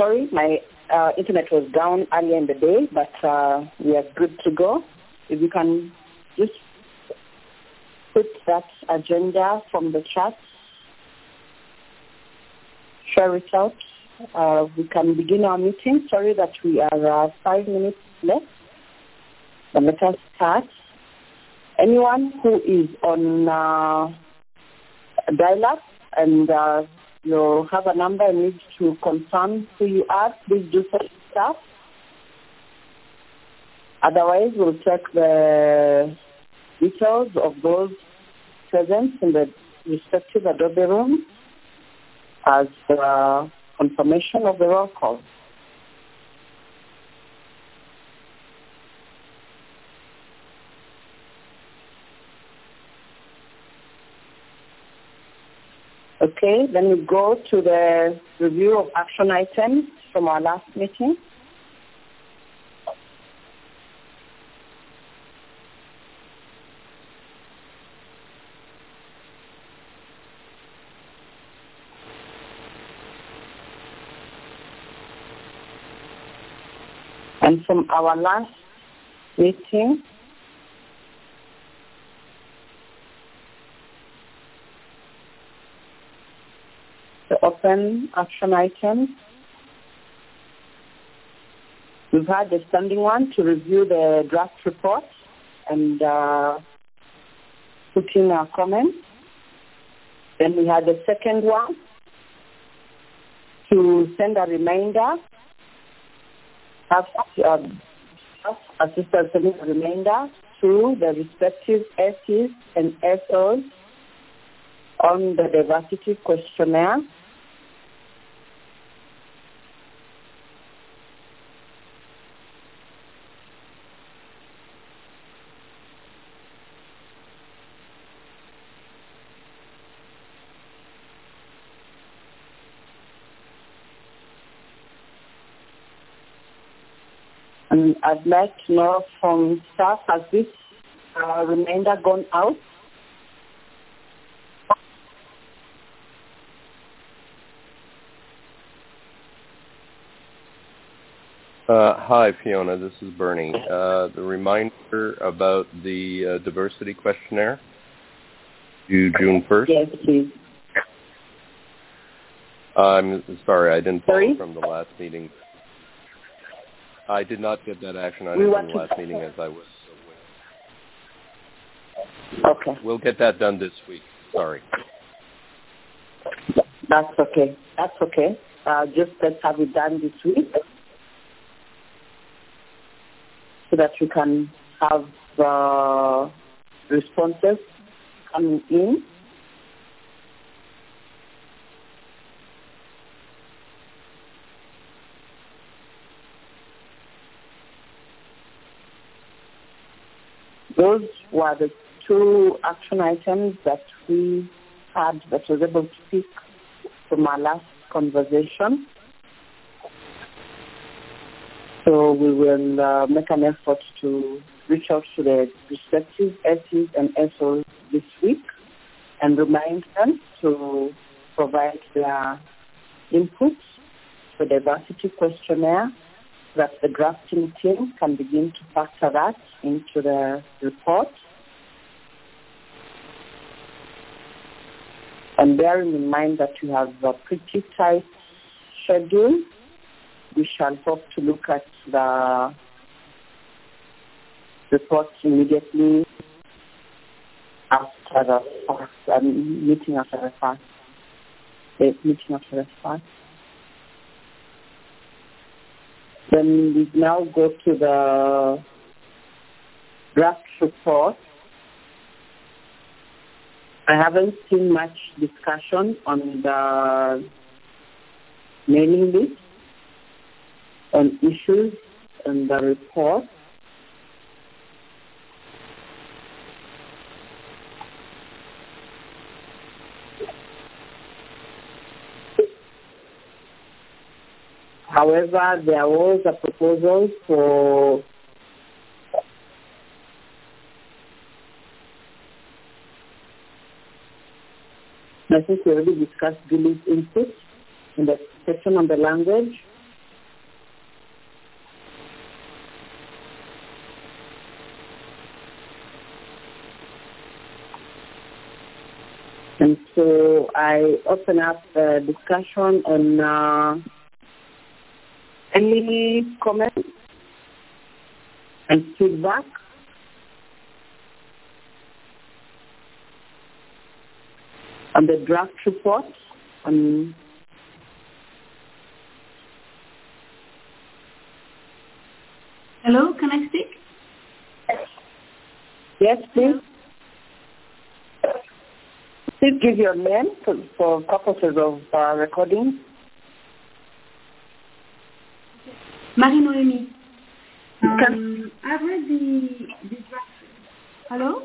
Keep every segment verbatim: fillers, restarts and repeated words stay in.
Sorry, my uh, internet was down earlier in the day, but uh, we are good to go. If you can just put that agenda from the chat, share it out. Uh, we can begin our meeting. Sorry that we are uh, five minutes left, but let us start. Anyone who is on uh, dial-up and uh, you have a number and need to confirm who you are, please do so stuff. Otherwise, we'll check the details of those present in the respective Adobe room as uh, confirmation of the roll call. Okay, then we go to the review of action items from our last meeting. And from our last meeting, the open action items, we've had the standing one to review the draft report and uh, put in our comments. Then we had the second one to send a reminder, have um, assistance sending a reminder to the respective S Es and S Os on the diversity questionnaire. And I'd like to know from staff, has this uh, reminder gone out? Uh, hi, Fiona. This is Bernie. Uh, the reminder about the uh, diversity questionnaire due June first. Yes, please. I'm sorry, I didn't follow Sorry? from the last meeting. I did not get that action We item want from the to- last meeting as I was Okay. We'll get that done this week. Sorry. That's okay. That's okay. Uh, just let's have it done this week so that we can have uh, responses coming in. Those were the two action items that we had that was able to pick from our last conversation. So we will uh, make an effort to reach out to the respective S Es and S Os this week and remind them to provide their input for the diversity questionnaire so that the drafting team can begin to factor that into the report. And bearing in mind that you have a pretty tight schedule, we shall hope to look at the report immediately after the first, um, meeting after the first, the meeting after the first. Then we now go to the draft report. I haven't seen much discussion on the mailing list on issues in the report. However, there was a proposal for I think we already discussed Billy's input in the section on the language. And so I open up the discussion on uh, any comments and feedback. On the draft report. Um, Hello, can I speak? Yes, please. Please give your name for, for purposes of uh, recording. Marie-Noémie. Um, I've read the, the draft. Hello?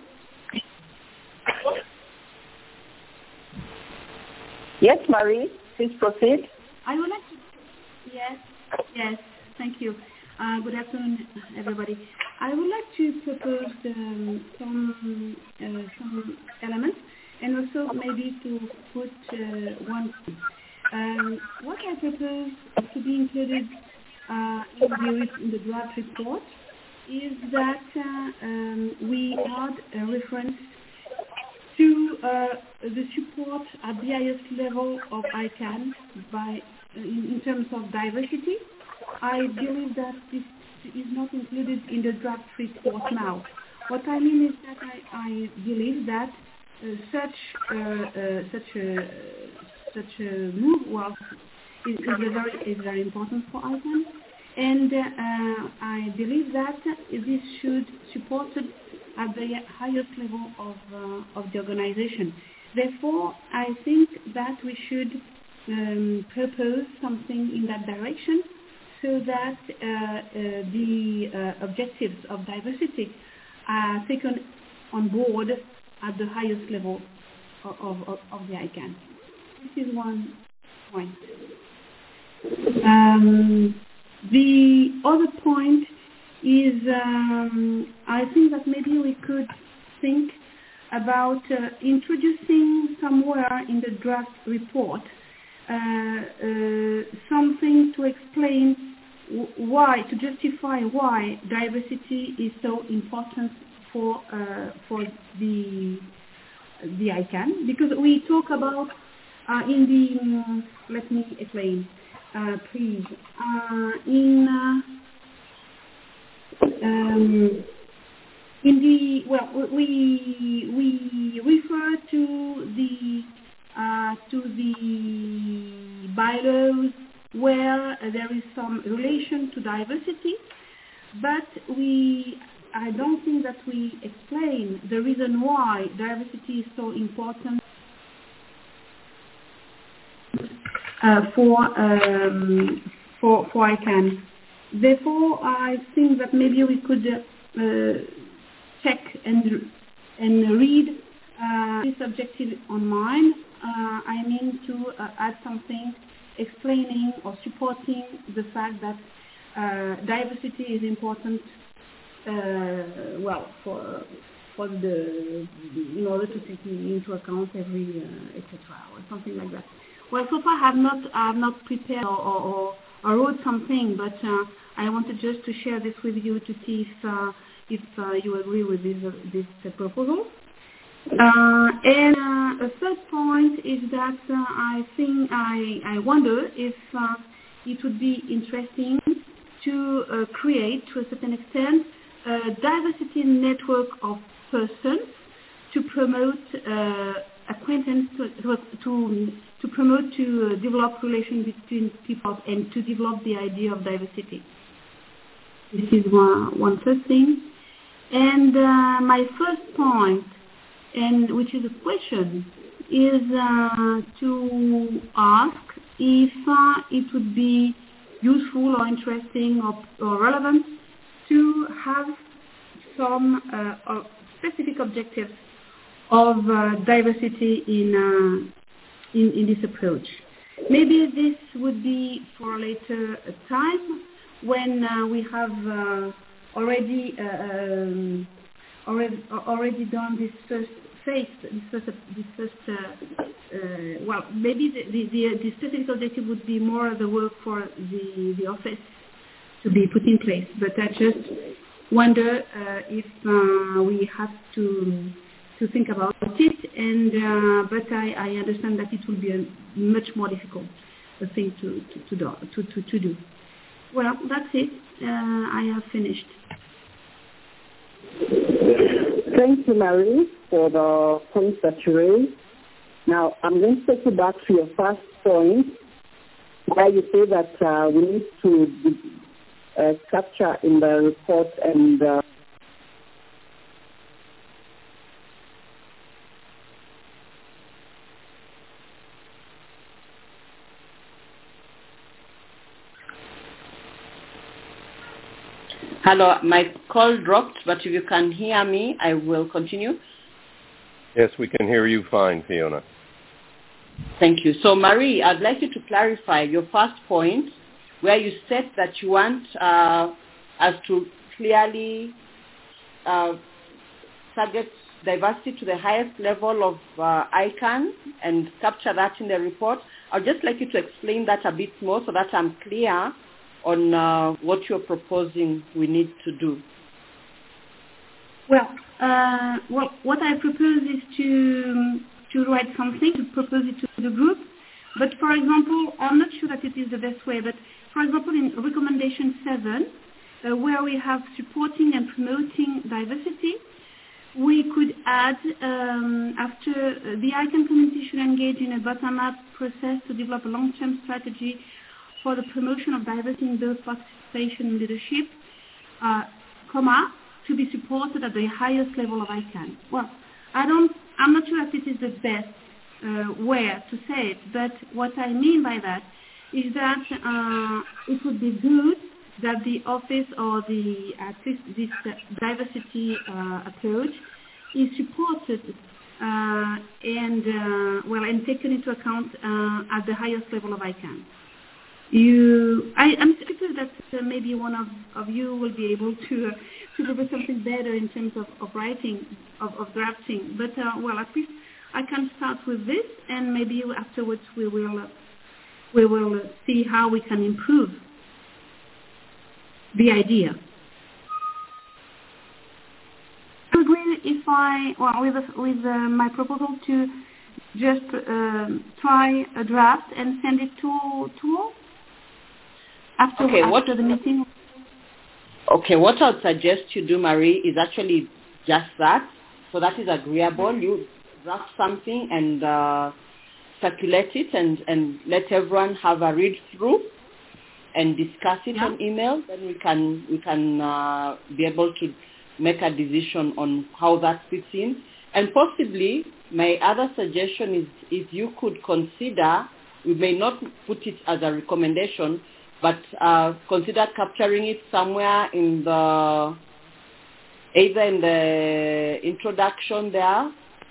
Yes, Marie, please proceed. I would like to, yes, yes, thank you. Uh, good afternoon, everybody. I would like to propose um, some uh, some elements and also maybe to put uh, one. Um, what I propose to be included uh, in, the, in the draft report is that uh, um, we add a reference to uh, the support at the highest level of I CAN by, uh, in, in terms of diversity. I believe that this is not included in the draft report now. What I mean is that I, I believe that uh, such uh, uh, such a such a move well, is, is, a very, is very important for I CAN, and uh, I believe that this should support it at the highest level of, uh, of the organization. Therefore, I think that we should um, propose something in that direction so that uh, uh, the uh, objectives of diversity are taken on board at the highest level of, of, of the I CAN. This is one point. Um, the other point is um, I think that maybe we could think about uh, introducing somewhere in the draft report uh, uh, something to explain w- why, to justify why diversity is so important for uh, for the the I CAN, because we talk about uh, in the um, let me explain, uh, please uh, in. Uh, Um, in the well, we we refer to the uh, to the bylaws where there is some relation to diversity, but we I don't think that we explain the reason why diversity is so important uh, for um, for for I CAN. Therefore, I think that maybe we could uh, check and and read uh, this objective on mine. Uh, I mean to uh, add something explaining or supporting the fact that uh, diversity is important. Uh, well, for for the in order to take into account every uh, et cetera or something like that. Well, so far I have not I have not prepared or. or, or I wrote something, but uh, I wanted just to share this with you to see if uh, if uh, you agree with this uh, this uh, proposal. Uh, and uh, a third point is that uh, I think I I wonder if uh, it would be interesting to uh, create, to a certain extent, a diversity network of persons to promote uh, acquaintance to to, to to promote, to uh, develop relations between people and to develop the idea of diversity. This is one, one first thing. And uh, my first point, and which is a question, is uh, to ask if uh, it would be useful or interesting or, or relevant to have some uh, uh, specific objectives of uh, diversity in uh, In, in this approach. Maybe this would be for a later time when uh, we have uh, already uh, um, already already done this first phase, this first, this first uh, uh, well, maybe the, the, the, the specific objective would be more the work for the, the office to be put in place. But I just wonder uh, if uh, we have to to think about it. And uh, but I, I understand that it will be a much more difficult thing to to to do. To, to, to do. Well, that's it. Uh, I have finished. Thank you, Marie, for the points that you raised. Now, I'm going to take you back to your first point, where you say that uh, we need to uh, capture in the report and uh, Hello, my call dropped, but if you can hear me, I will continue. Yes, we can hear you fine, Fiona. Thank you. So, Marie, I'd like you to clarify your first point, where you said that you want uh, us to clearly uh, target diversity to the highest level of uh, I CAN and capture that in the report. I'd just like you to explain that a bit more so that I'm clear on uh, what you're proposing we need to do. Well, uh, well, what I propose is to to write something, to propose it to the group. But for example, I'm not sure that it is the best way, but for example, in recommendation seven, uh, where we have supporting and promoting diversity, we could add, um, after uh, the I CAN community should engage in a bottom-up process to develop a long-term strategy for the promotion of diversity in both participation and leadership, uh, comma, to be supported at the highest level of I CAN. Well, I don't, I'm not sure that it is the best uh, way to say it, but what I mean by that is that uh, it would be good that the office or the, at least this uh, diversity uh, approach is supported uh, and, uh, well, and taken into account uh, at the highest level of I CAN. You, I, I'm sure that uh, maybe one of, of you will be able to uh, to propose something better in terms of, of writing, of, of drafting. But uh, well, at least I can start with this, and maybe afterwards we will uh, we will uh, see how we can improve the idea. I agree if I well with with uh, my proposal to just uh, try a draft and send it to to all. After, okay, after what, the meeting? Okay, what I would suggest you do, Marie, is actually just that. So that is agreeable. You draft something and uh, circulate it and, and let everyone have a read through and discuss it yeah. on email. Then we can we can uh, be able to make a decision on how that fits in. And possibly, my other suggestion is if you could consider, we may not put it as a recommendation, but uh, consider capturing it somewhere in the, either in the introduction there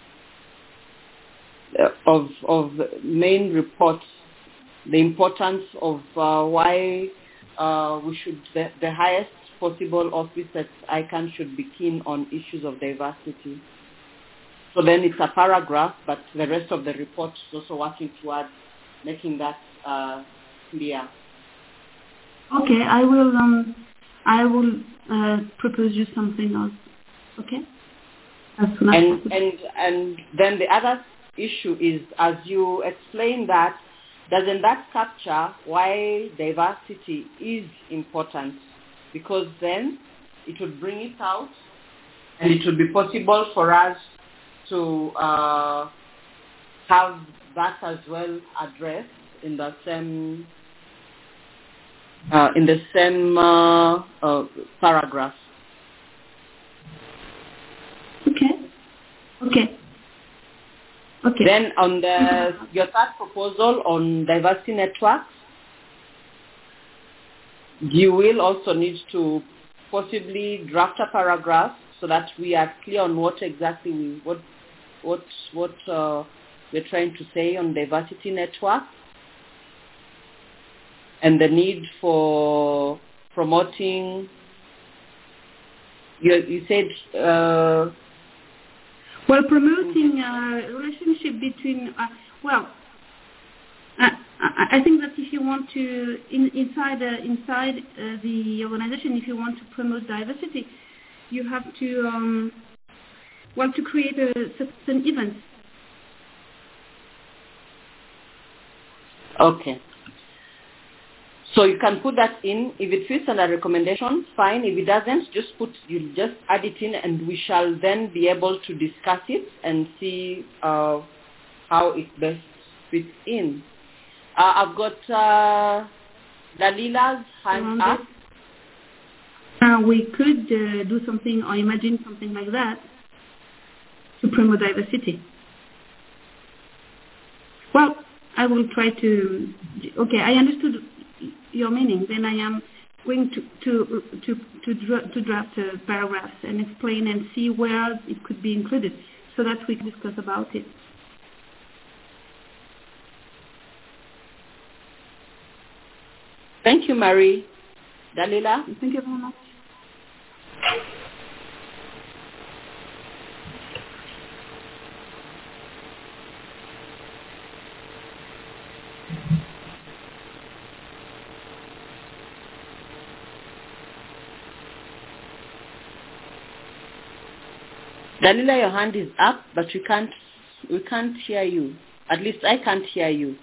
uh, of of main reports, the importance of uh, why uh, we should, the, the highest possible office at I CAN should be keen on issues of diversity. So then it's a paragraph, but the rest of the report is also working towards making that uh, clear. Okay, I will. Um, I will uh, propose you something else. Okay. As soon as and possible. and and then the other issue is, as you explain that, doesn't that capture why diversity is important? Because then it would bring it out, and it would be possible for us to uh, have that as well addressed in the same. Uh, in the same uh, uh, paragraph. Okay. Okay. Okay. Then on the your third proposal on diversity networks, you will also need to possibly draft a paragraph so that we are clear on what exactly we, what what what uh, we're trying to say on diversity networks. And the need for promoting, you, you said... Uh, well, promoting a relationship between, uh, well, uh, I, I think that if you want to, in, inside, uh, inside uh, the organization, if you want to promote diversity, you have to, um, well, to create a certain event. Okay. So you can put that in. If it fits under recommendation, fine. If it doesn't, just put, you just add it in, and we shall then be able to discuss it and see uh, how it best fits in. Uh, I've got uh, Dalila's hand up. Uh, we could uh, do something or imagine something like that to promote diversity. Well, I will try to. Okay, I understood your meaning. Then I am going to to to to, dra- to draft a paragraph and explain and see where it could be included, so that we can discuss about it. Thank you, Marie. Dalila? Thank you very much. Dalila, your hand is up, but we can't we can't hear you. At least I can't hear you.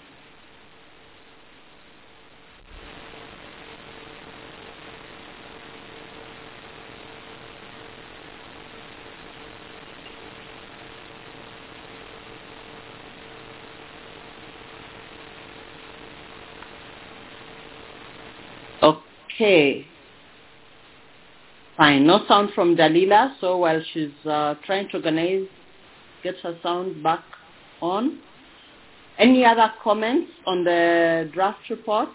Okay. Fine. No sound from Dalila, so while she's uh, trying to organize, get her sound back on. Any other comments on the draft report?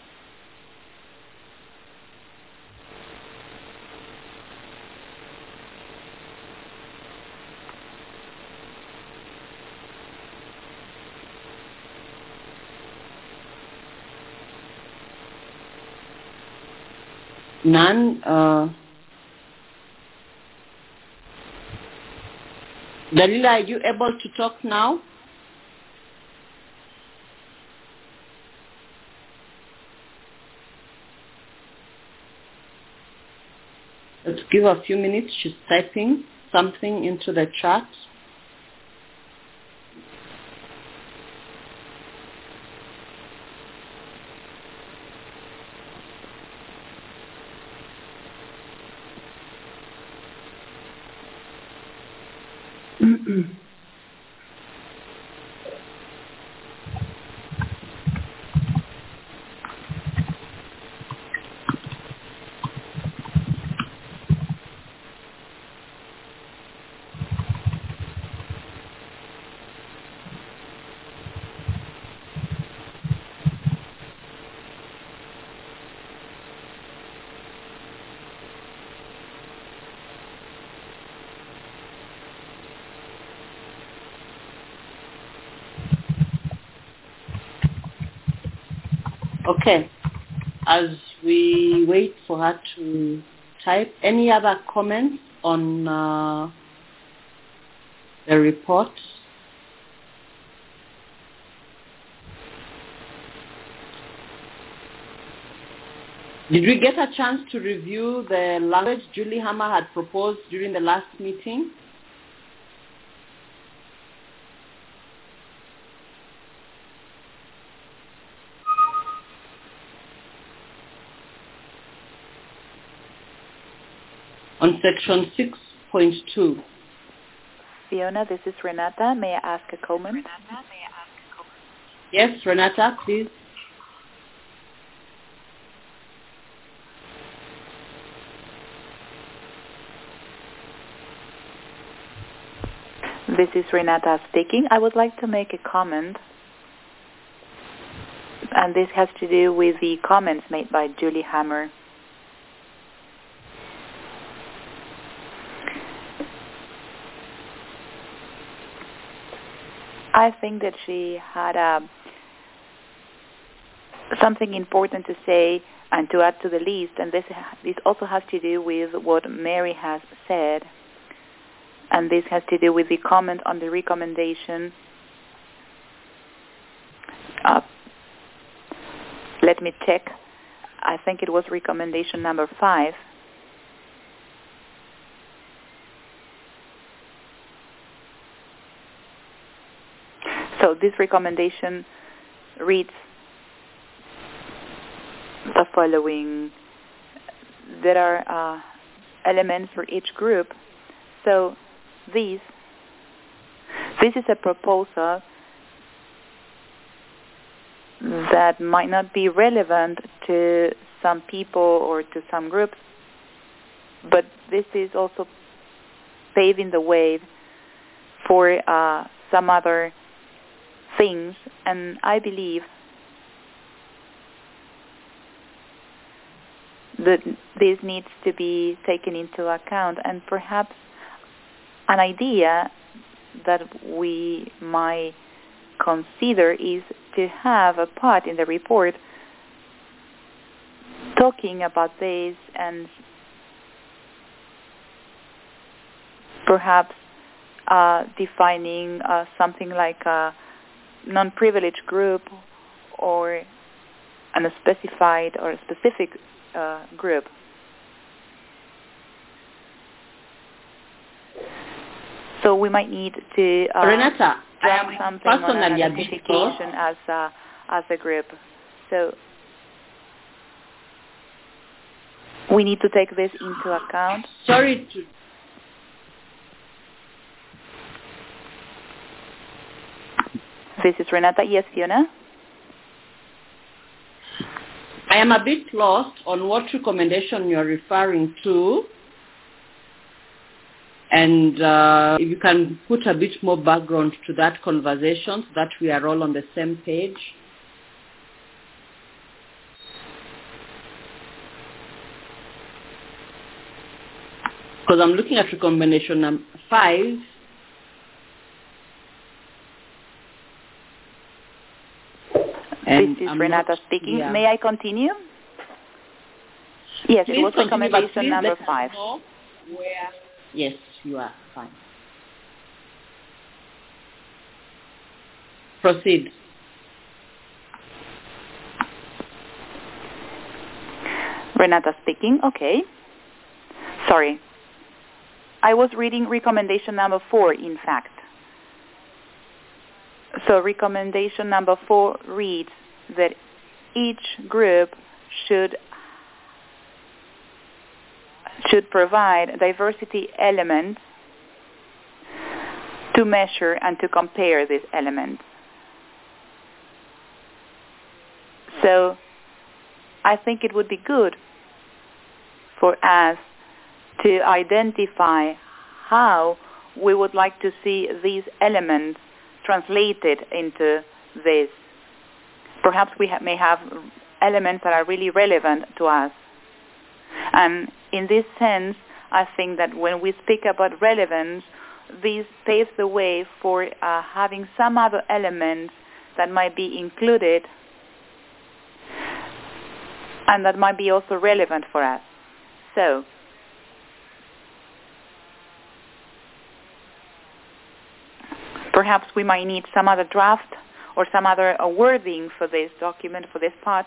None. Uh, Dalila, are you able to talk now? Let's give her a few minutes. She's typing something into the chat. Okay. As we wait for her to type, any other comments on uh, the report? Did we get a chance to review the language Julie Hammer had proposed during the last meeting? On section six point two. Fiona, this is Renata. May I ask a comment? Yes, Renata, please. This is Renata speaking. I would like to make a comment, and this has to do with the comments made by Julie Hammer. I think that she had uh, something important to say and to add to the list, and this this also has to do with what Mary has said, and this has to do with the comment on the recommendation. Uh, let me check. I think it was recommendation number five. So this recommendation reads the following. There are uh, elements for each group. So these, this is a proposal that might not be relevant to some people or to some groups, but this is also paving the way for uh, some other things, and I believe that this needs to be taken into account, and perhaps an idea that we might consider is to have a part in the report talking about this and perhaps uh, defining uh, something like a non-privileged group or an specified or a specific uh, group. So we might need to uh, Renata, I am something on personally identification as a, as a group. So we need to take this into account. Sorry to... This is Renata. Yes, Fiona? I am a bit lost on what recommendation you're referring to. And uh, if you can put a bit more background to that conversation so that we are all on the same page. Because I'm looking at recommendation number five. And this is I'm Renata not, speaking. Yeah. May I continue? Yes, please it was continue, recommendation number five. Where? Yes, you are fine. Proceed. Renata speaking. Okay. Sorry. I was reading recommendation number four, in fact. So recommendation number four reads that each group should should provide diversity elements to measure and to compare these elements. So I think it would be good for us to identify how we would like to see these elements translated into this. Perhaps we ha- may have elements that are really relevant to us. And in this sense, I think that when we speak about relevance, this paves the way for uh, having some other elements that might be included and that might be also relevant for us. So, perhaps we might need some other draft or some other uh, wording for this document, for this part.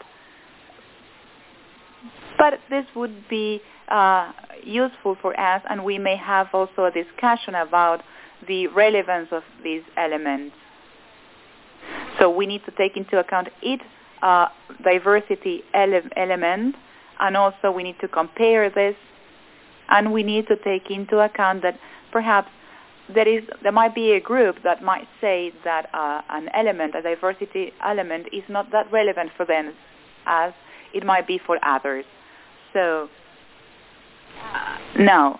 But this would be uh, useful for us, and we may have also a discussion about the relevance of these elements. So we need to take into account each uh, diversity ele- element, and also we need to compare this, and we need to take into account that perhaps there is there might be a group that might say that uh, an element, a diversity element, is not that relevant for them as it might be for others. So uh, now,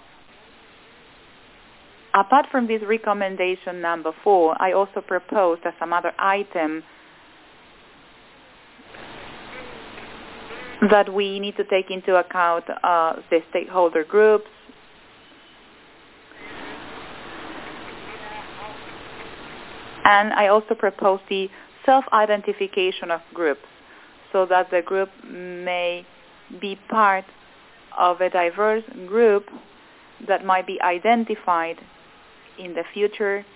apart from this recommendation number four, I also proposed as some other item that we need to take into account uh, the stakeholder groups, and I also proposed the self-identification of groups so that the group may be part of a diverse group that might be identified in the future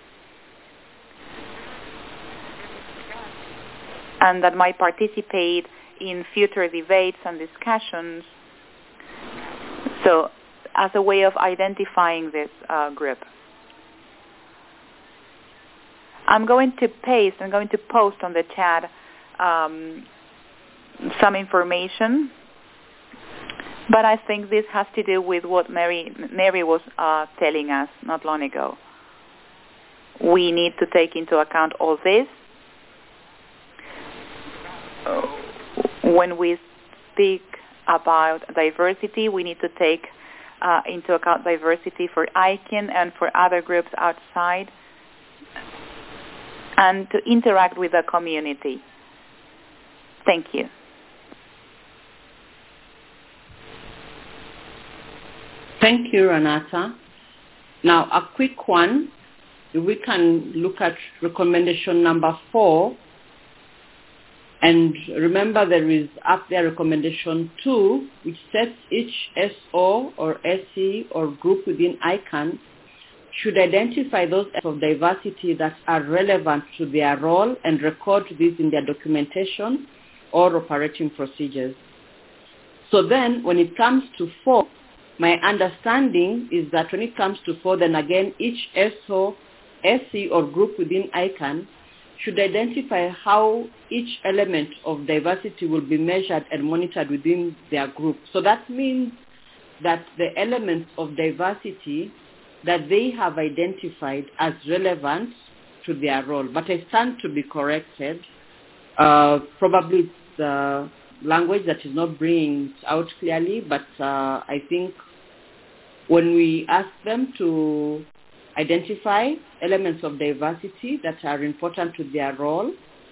and that might participate in future debates and discussions. So as a way of identifying this uh, group. I'm going to paste, I'm going to post on the chat um, some information, but I think this has to do with what Mary, Mary was uh, telling us not long ago. We need to take into account all this when we speak about diversity. We need to take uh, into account diversity for I C A N and for other groups outside, and to interact with the community. Thank you. Thank you, Renata. Now, a quick one. If we can look at recommendation number four, and remember there is up there recommendation two, which sets each S O or S E or group within I C A N should identify those aspects of diversity that are relevant to their role and record this in their documentation or operating procedures. So then when it comes to four, my understanding is that when it comes to four, then again each S O, S E or group within I C A N should identify how each element of diversity will be measured and monitored within their group. So that means that the elements of diversity that they have identified as relevant to their role. But I stand to be corrected. Uh, probably it's the language that is not bringing it out clearly, but uh, I think when we ask them to identify elements of diversity that are important to their role,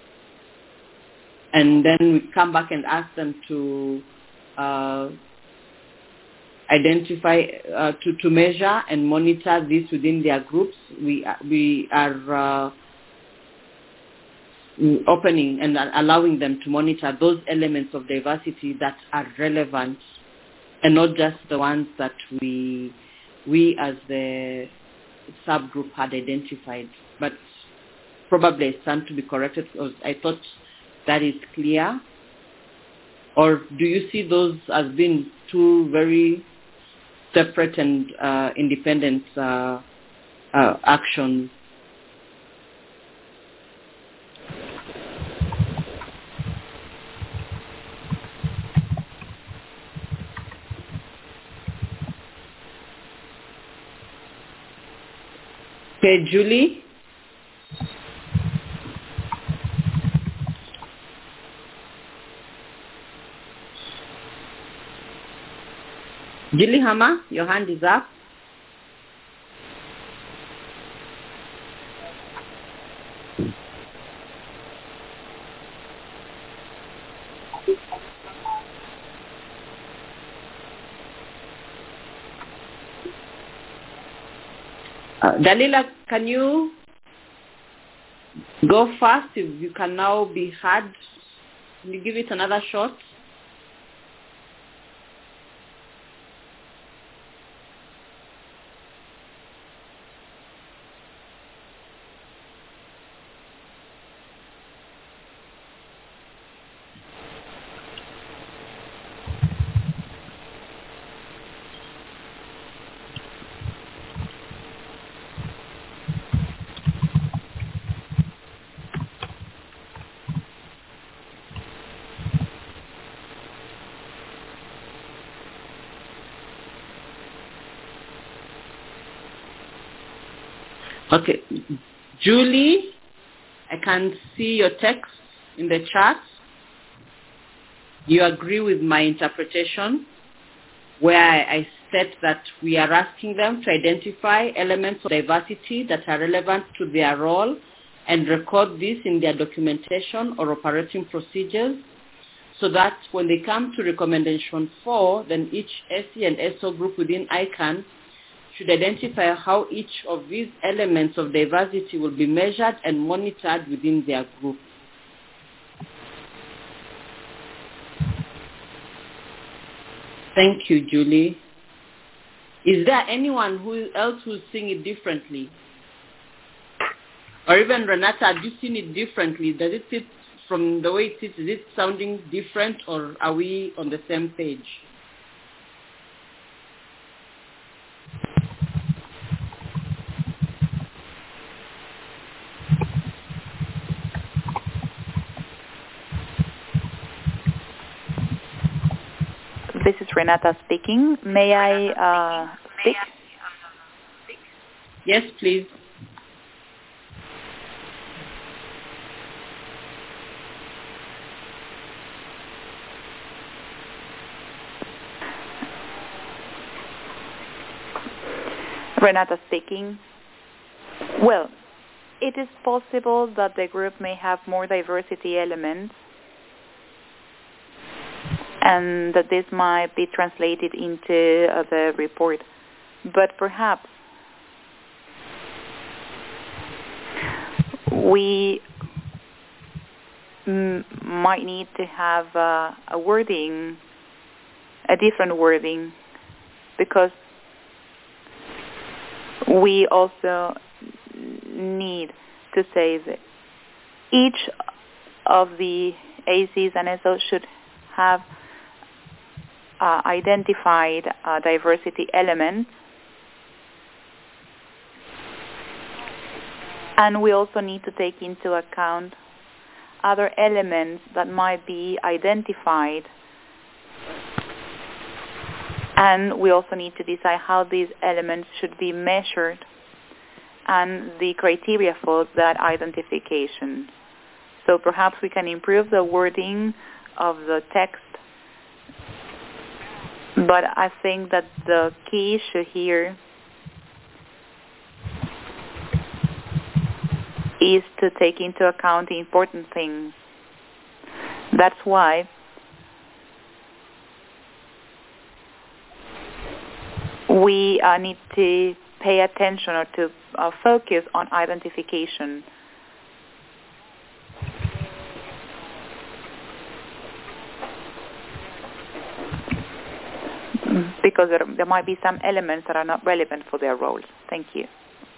and then we come back and ask them to uh, identify, uh, to, to measure and monitor this within their groups, we, we are uh, opening and allowing them to monitor those elements of diversity that are relevant and not just the ones that we, we as the subgroup had identified. But probably I stand to be corrected because I thought that is clear. Or do you see those as being two very separate and uh, independent uh, uh, actions? Okay, Julie? Julie Hammer, your hand is up. Uh, Dalila, can you go fast if you can now be heard? Can you give it another shot? Okay, Julie, I can see your text in the chat. You agree with my interpretation where I said that we are asking them to identify elements of diversity that are relevant to their role and record this in their documentation or operating procedures, so that when they come to recommendation four, then each S E and S O group within I C A N should identify how each of these elements of diversity will be measured and monitored within their group. Thank you, Julie. Is there anyone who else who's seeing it differently? Or even Renata, have you seen it differently? Does it sit from the way it sits? Is it sounding different, or are we on the same page? Renata speaking. May I uh, speak? Yes, please. Renata speaking. Well, it is possible that the group may have more diversity elements and that this might be translated into uh, the report. But perhaps we m- might need to have uh, a wording, a different wording, because we also need to say that each of the A Cs and S Os should have uh, identified uh, diversity elements, and we also need to take into account other elements that might be identified, and we also need to decide how these elements should be measured and the criteria for that identification. So perhaps we can improve the wording of the text, but I think that the key issue here is to take into account the important things. That's why we uh, need to pay attention or to uh, focus on identification. Because there, there might be some elements that are not relevant for their roles. Thank you.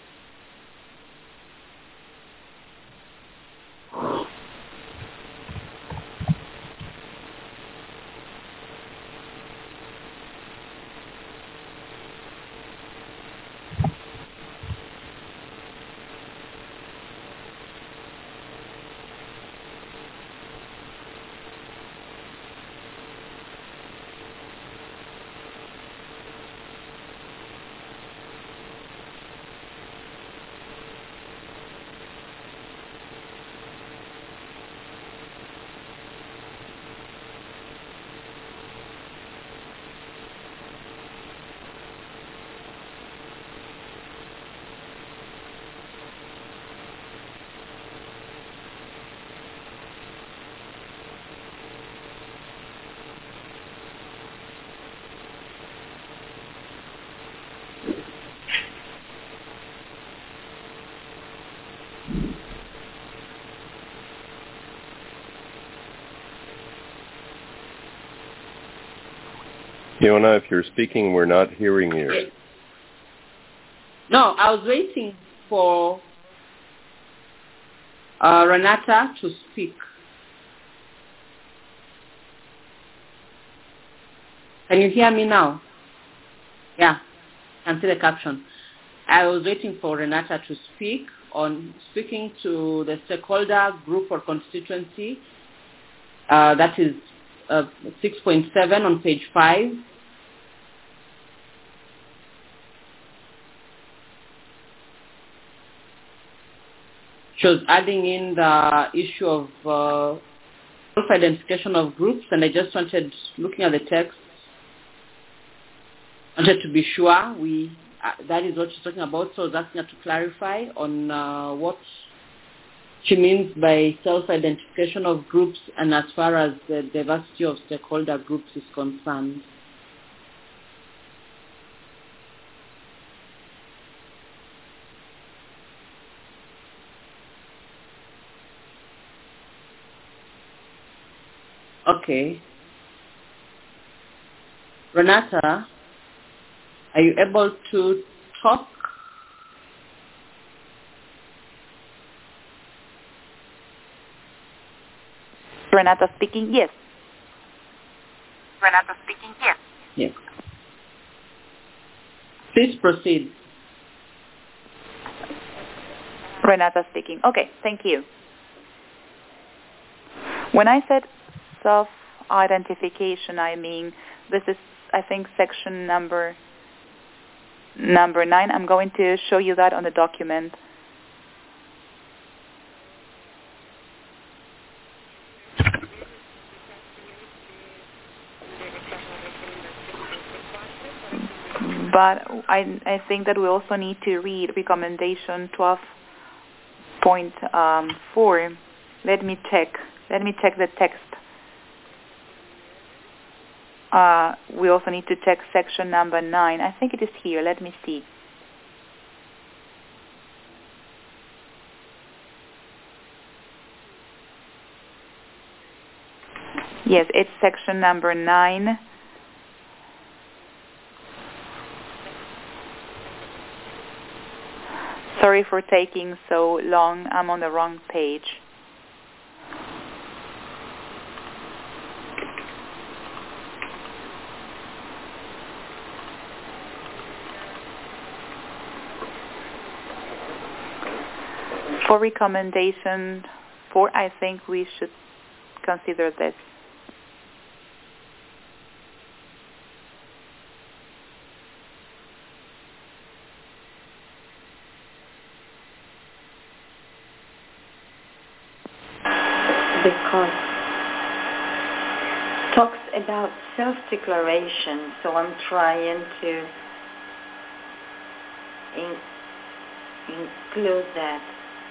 Fiona, if you're speaking, we're not hearing you. No, I was waiting for uh, Renata to speak. Can you hear me now? Yeah, I can see the caption. I was waiting for Renata to speak on speaking to the stakeholder group or constituency. Uh, that is uh, six point seven on page five. She was adding in the issue of uh, self-identification of groups, and I just wanted, looking at the text, wanted to be sure we uh, that is what she's talking about. So I was asking her to clarify on uh, what she means by self-identification of groups and as far as the diversity of stakeholder groups is concerned. Okay. Renata, are you able to talk? Renata speaking, yes. Renata speaking, yes. Yes. Please proceed. Renata speaking. Okay, thank you. When I said self-identification, I mean this is I think, section number number nine. I'm going to show you that on the document. But I, I think that we also need to read recommendation twelve point four. Let me check. Let me check the text. Uh, we also need to check section number nine. I think it is here. Let me see. Yes, it's section number nine. Sorry for taking so long. I'm on the wrong page. For recommendation four, I think we should consider this. Because talks about self-declaration, so I'm trying to in, include that.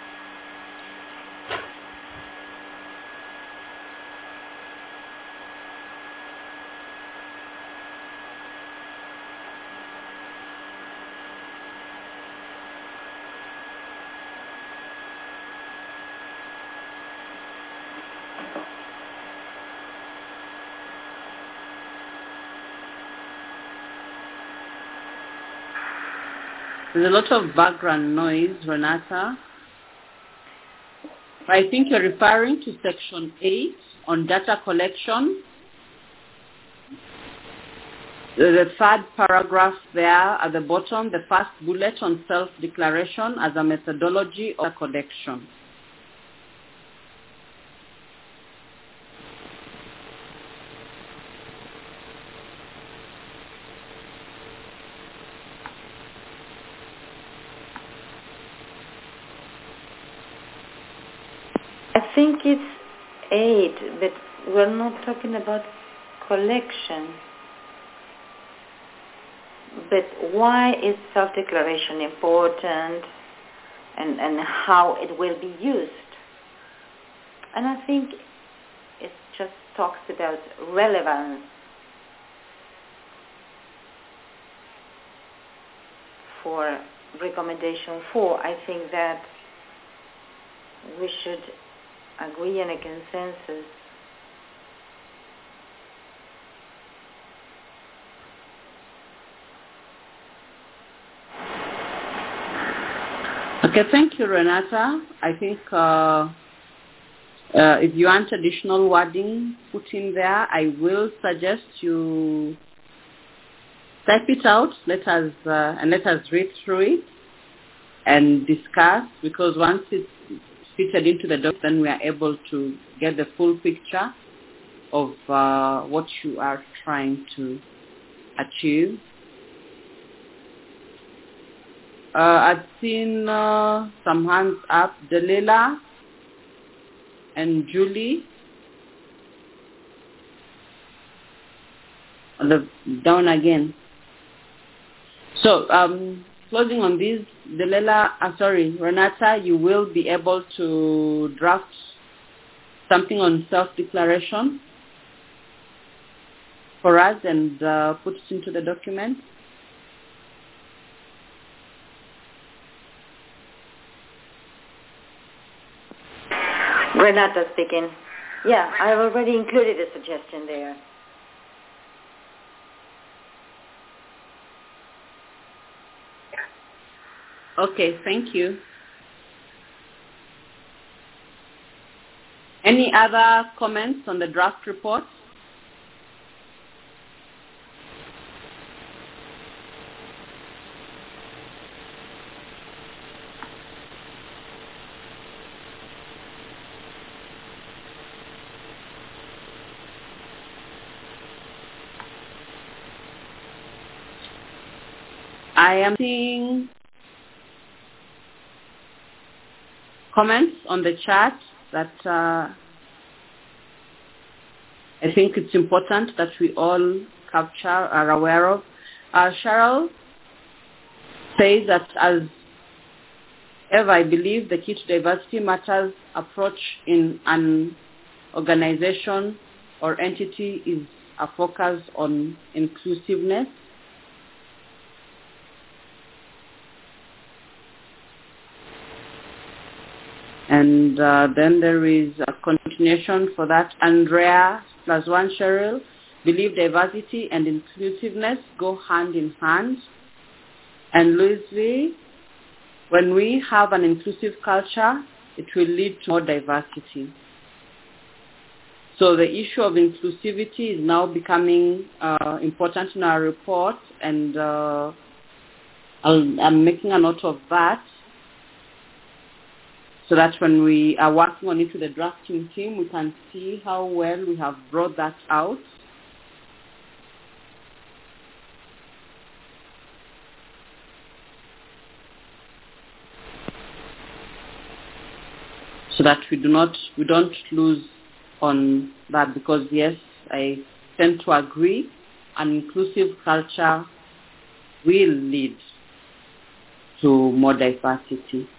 There's a lot of background noise, Renata. I think you're referring to section eight on data collection. The third paragraph there at the bottom, the first bullet on self-declaration as a methodology of collection. I think it's eight, but we're not talking about collection. But why is self-declaration important, and, and how it will be used? And I think it just talks about relevance. For recommendation four, I think that we should agree on a consensus. Okay, thank you, Renata. I think uh, uh, if you want additional wording put in there, I will suggest you type it out, let us uh, and let us read through it and discuss, because once it's fitted into the doc, then we are able to get the full picture of uh, what you are trying to achieve. Uh, I've seen uh, some hands up, Delilah and Julie. The, down again. So, um, closing on this, Delela, uh, sorry, Renata, you will be able to draft something on self-declaration for us and uh, put it into the document. Renata speaking. Yeah, I've already included a suggestion there. Okay, thank you. Any other comments on the draft report? I am seeing comments on the chat that uh, I think it's important that we all capture, are aware of. Uh, Cheryl says that as ever, I believe the key to diversity matters approach in an organization or entity is a focus on inclusiveness. And uh, then there is a continuation for that. Andrea plus one, Cheryl, believe diversity and inclusiveness go hand in hand. And Louise, when we have an inclusive culture, it will lead to more diversity. So the issue of inclusivity is now becoming uh, important in our report, and uh, I'll, I'm making a note of that, so that when we are working on it with the drafting team, we can see how well we have brought that out. So that we do not, we don't lose on that, because yes, I tend to agree, an inclusive culture will lead to more diversity.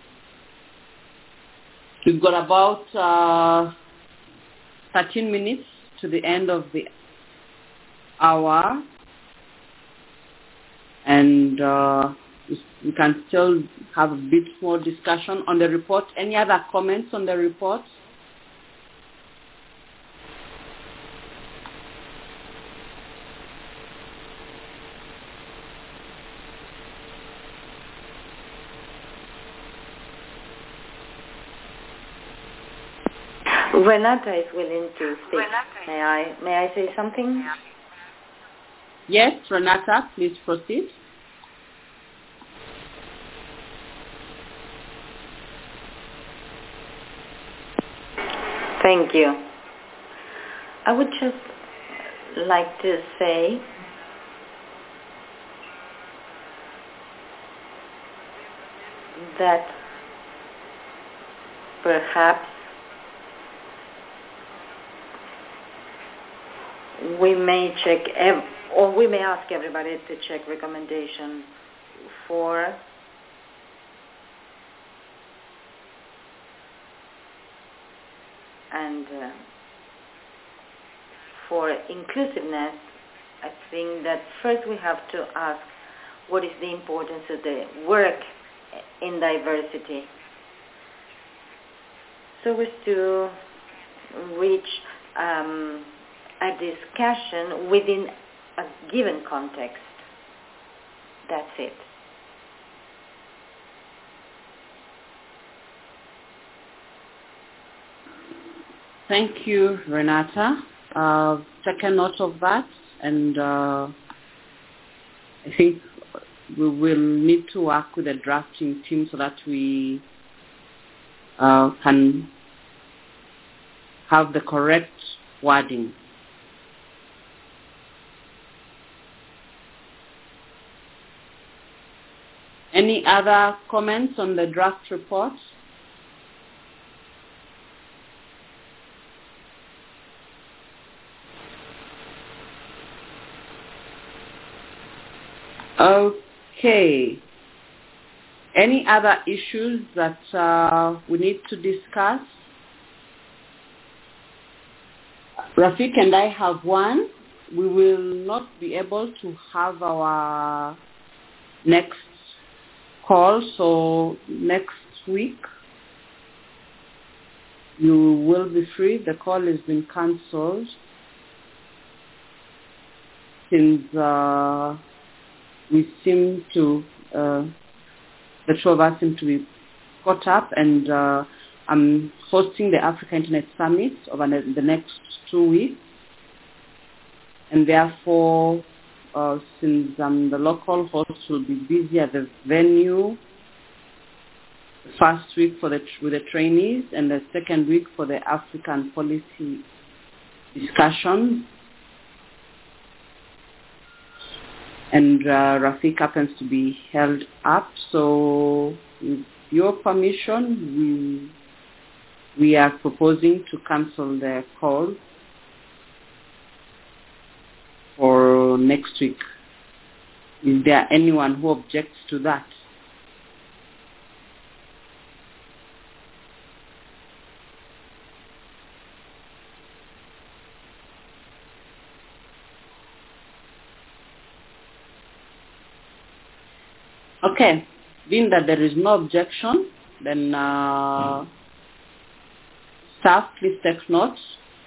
We've got about uh, thirteen minutes to the end of the hour, and uh, we can still have a bit more discussion on the report. Any other comments on the report? Renata is willing to speak. May I, may I say something? Yes, Renata, please proceed. Thank you. I would just like to say that perhaps we may check, ev- or we may ask everybody to check recommendation for and uh, for inclusiveness. I think that first we have to ask what is the importance of the work in diversity, so as to reach um, a discussion within a given context. That's it. Thank you, Renata. Uh, take a note of that, and uh, I think we will need to work with the drafting team so that we uh, can have the correct wording. Any other comments on the draft report? Okay. Any other issues that uh, we need to discuss? Rafik and I have one. We will not be able to have our next call, so next week you will be free. The call has been cancelled since uh, we seem to, uh, the two of us seem to be caught up, and uh, I'm hosting the Africa Internet Summit over the next two weeks, and therefore, uh, since um, the local host will be busy at the venue, the first week for the with the trainees, and the second week for the African policy discussion. and uh, Rafik happens to be held up. So with your permission, we, we are proposing to cancel the call for next week. Is there anyone who objects to that? Okay, being that there is no objection, then uh, staff, please take notes.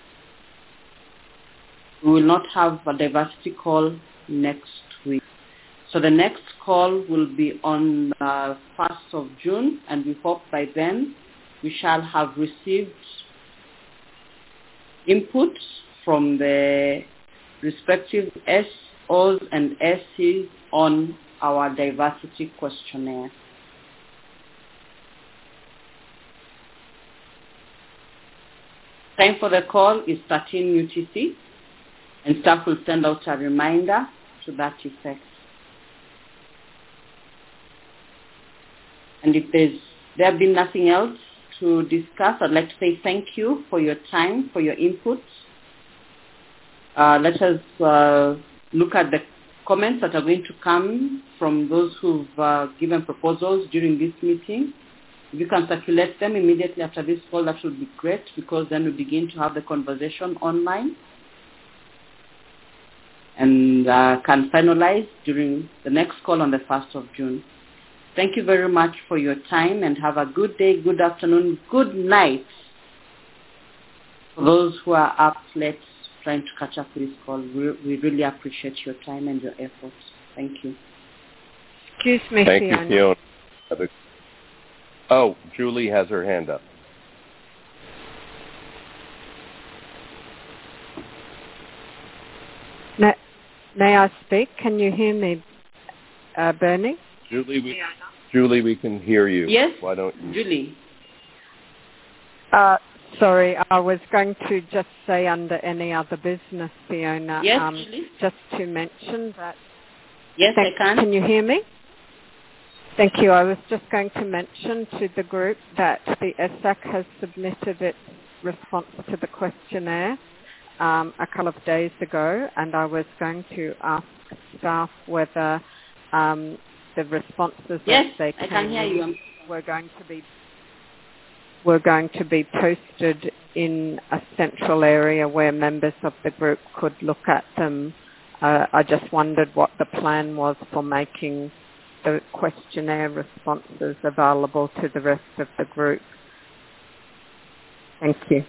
We will not have a diversity call next week. So the next call will be on uh, first of June, and we hope by then we shall have received input from the respective S Os and S Cs on our diversity questionnaire. Time for the call is thirteen U T C, and staff will send out a reminder to that effect. And if there's, there have been nothing else to discuss, I'd like to say thank you for your time, for your input. Uh, let us uh, look at the comments that are going to come from those who've uh, given proposals during this meeting. If you can circulate them immediately after this call, that would be great, because then we begin to have the conversation online and uh, can finalize during the next call on the first of June. Thank you very much for your time, and have a good day, good afternoon, good night for those who are up late trying to catch up with this call. We, we really appreciate your time and your efforts. Thank you. Excuse me, Thank Fiona. you, Fiona. Oh, Julie has her hand up. May, may I speak? Can you hear me, uh, Bernie? Julie, we, Julie, we can hear you. Yes, Why don't you? Julie. Uh, sorry, I was going to just say under any other business, Fiona, Yes, um, Julie. just to mention that... Yes, Thank, I can. Can you hear me? Thank you. I was just going to mention to the group that the E S A C has submitted its response to the questionnaire um, a couple of days ago, and I was going to ask staff whether um, the responses Yes, as they I can hear you. in were going to be were going to be posted in a central area where members of the group could look at them. Uh, I just wondered what the plan was for making the questionnaire responses available to the rest of the group. Thank you.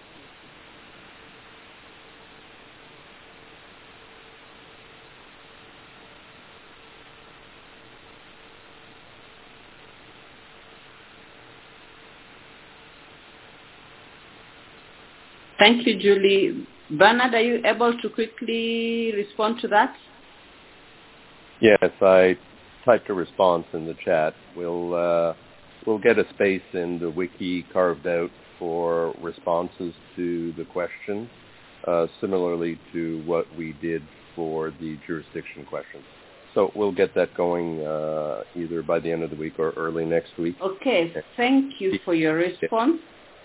Thank you, Julie. Bernard, are you able to quickly respond to that? Yes, I typed a response in the chat. We'll uh, we'll get a space in the wiki carved out for responses to the question, uh, similarly to what we did for the jurisdiction question. So we'll get that going uh, either by the end of the week or early next week. Okay, thank you for your response.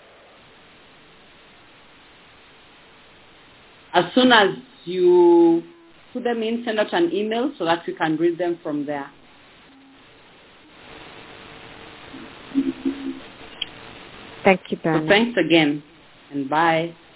As soon as you put them in, send out an email so that we can read them from there. Thank you, Bernie. So thanks again, and bye.